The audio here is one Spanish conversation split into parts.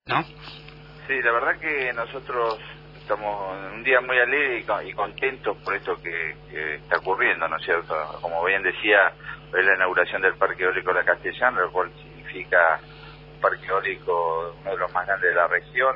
¿no? Sí, la verdad que nosotros estamos en un día muy alegre y contentos por esto que está ocurriendo, ¿no es cierto? Como bien decía, es la inauguración del Parque Eólico La Castellana, lo cual significa un parque eólico, uno de los más grandes de la región,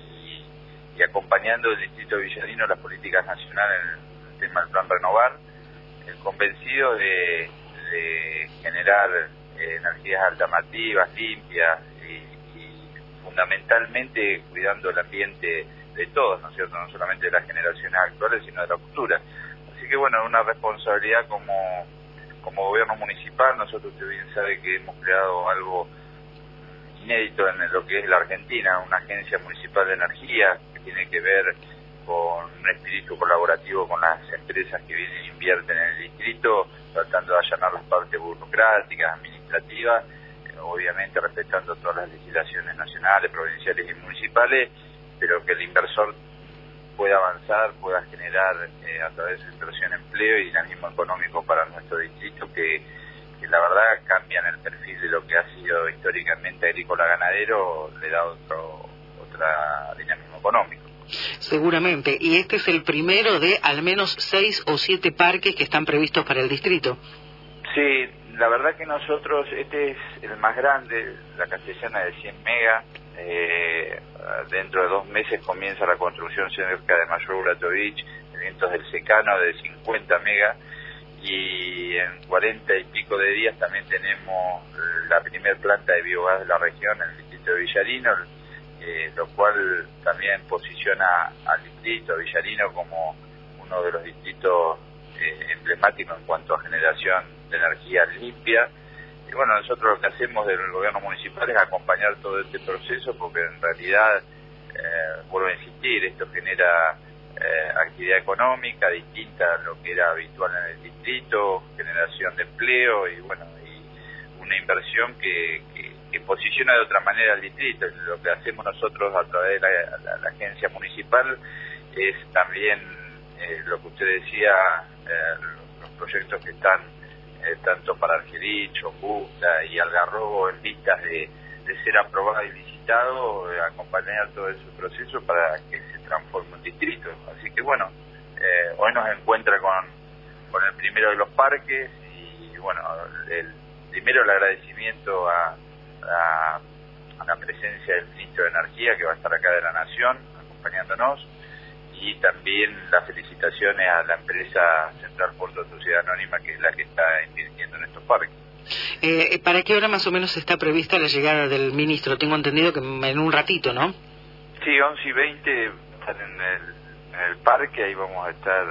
y acompañando el distrito villarino las políticas nacionales en el tema del Plan Renovar, convencido de generar energías alternativas, limpias y fundamentalmente cuidando el ambiente de todos, ¿no es cierto? No solamente de las generaciones actuales, sino de la futura. Así que bueno, una responsabilidad como gobierno municipal. Nosotros, usted bien sabe que hemos creado algo inédito en lo que es la Argentina, una agencia municipal de energía que tiene que ver con un espíritu colaborativo con las empresas que vienen e invierten en el distrito, tratando de allanar las partes burocráticas, administrativas, obviamente respetando todas las legislaciones nacionales, provinciales y municipales, pero que el inversor pueda avanzar, pueda generar a través de su inversión empleo y dinamismo económico para nuestro distrito, que la verdad cambian el perfil de lo que ha sido históricamente agrícola-ganadero, le da otra dinamismo económico. Seguramente, y este es el primero de al menos 6 o 7 parques que están previstos para el distrito. Sí, la verdad que nosotros, este es el más grande, la Castellana de 100 megas, dentro de 2 meses comienza la construcción cerca de Mayor Uratovich, de Vientos del Secano de 50 megas, y en 40 y pico de días también tenemos la primer planta de biogás de la región en el distrito de Villarino, lo cual también posiciona al distrito villarino como uno de los distritos emblemáticos en cuanto a generación de energía limpia. Y bueno, nosotros lo que hacemos del gobierno municipal es acompañar todo este proceso, porque en realidad, vuelvo a insistir, esto genera actividad económica distinta a lo que era habitual en el distrito, generación de empleo y bueno, y una inversión que posiciona de otra manera al distrito. Lo que hacemos nosotros a través de la agencia municipal es también lo que usted decía, los proyectos que están tanto para Argerich, Justa y Algarrobo en vistas de ser aprobado y licitado, acompañar todo ese proceso para que se transforme en distrito. Así que bueno, hoy nos encuentra con el primero de los parques y bueno, primero el agradecimiento a la presencia del ministro de Energía, que va a estar acá de la Nación acompañándonos, y también las felicitaciones a la empresa Central Puerto Sociedad Anónima, que es la que está invirtiendo en estos parques. ¿Para qué hora más o menos está prevista la llegada del ministro? Tengo entendido que en un ratito, ¿no? Sí, 11:20 están en el parque, ahí vamos a estar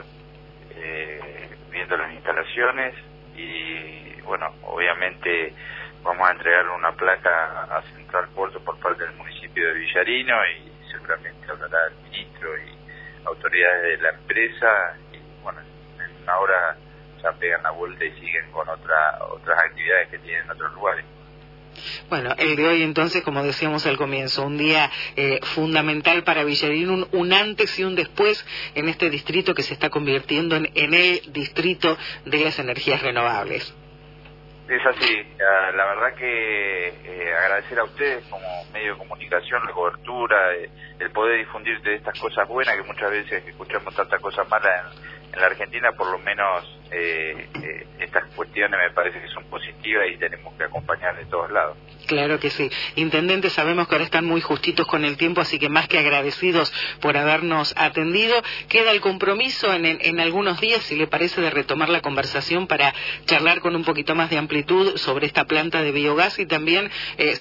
viendo las instalaciones y bueno, obviamente vamos a entregarle una placa a Central Puerto por parte del municipio de Villarino y seguramente hablará el ministro y autoridades de la empresa y bueno, en una hora ya pegan la vuelta y siguen con otras actividades que tienen en otros lugares. Bueno, el de hoy entonces, como decíamos al comienzo, un día fundamental para Villarino, un antes y un después en este distrito que se está convirtiendo en el distrito de las energías renovables. Es así, la verdad que agradecer a ustedes como medio de comunicación, la cobertura, el poder difundir de estas cosas buenas, que muchas veces escuchamos tantas cosas malas en la Argentina, por lo menos estas cuestiones me parece que son positivas y tenemos que acompañar de todos lados. Claro que sí. Intendente, sabemos que ahora están muy justitos con el tiempo, así que más que agradecidos por habernos atendido. Queda el compromiso en algunos días, si le parece, de retomar la conversación para charlar con un poquito más de amplitud sobre esta planta de biogás y también